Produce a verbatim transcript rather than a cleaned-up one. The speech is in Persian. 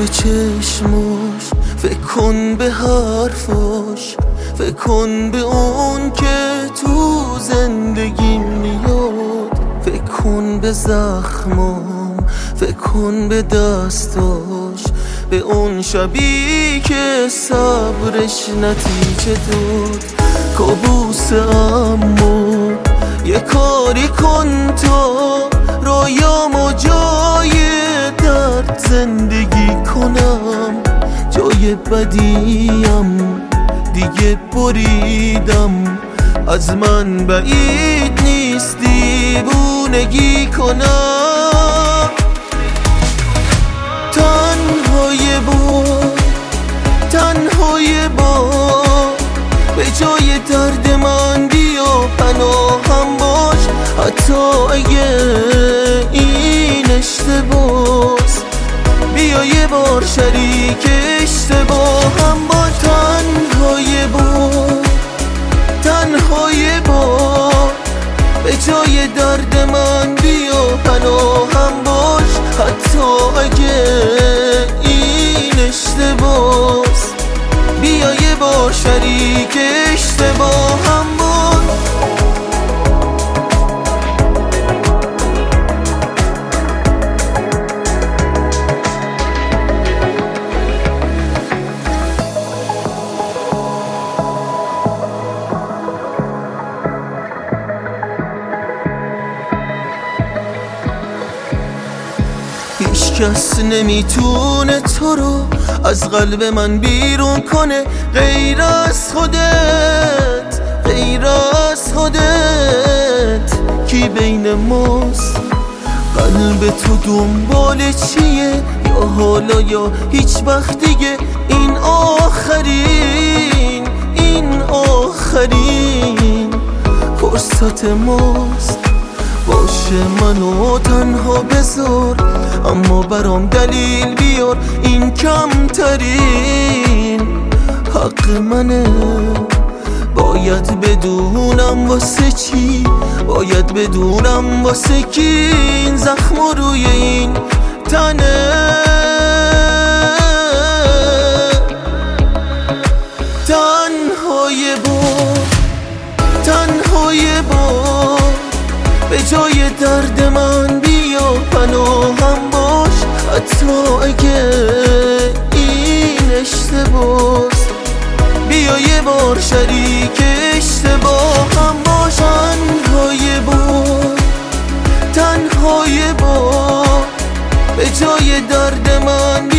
به چشماش، فکر کن به حرفاش، فکر کن به اون که تو زندگی میاد، فکر کن به زخمام، فکر کن به دستاش، به اون شبی که صبرش نتیجه داد. کابوس اما یه کاری کن تا رویامو جای درد زندگی کنم، جای بدیم دیگه بریدم، از من بعید نیست دیوونگی کنم. تنهای با تنهای با به جای درد من بیا پناهم باش، حتی اگه این اشتباس، بیا یه بار شریک اشتباهم باش. تنهای با تنهای با به جای درد من بیا پناهم باش، حتی اگه این اشتباس، بیا یه بار شریک اشتباهم باش. هیچ کس نمیتونه تو رو از قلب من بیرون کنه غیر از خودت، غیر از خودت. کی بین ماست؟ قلب تو دنبال چیه؟ یا حالا یا هیچ وقت دیگه این آخرین، این آخرین فرصت ماست. باشه منو تنها بذار، اما برام دلیل بیار، این کمترین حق منه. باید بدونم واسه چی، باید بدونم واسه کی این زخم روی این تنه. تنهای با تنهای با به جای درد من بیا پناهم باش، حتی اگه این اشتباس، بیا یه بار شریک اشتباهم باش. تنهای با تنهای با به جای درد من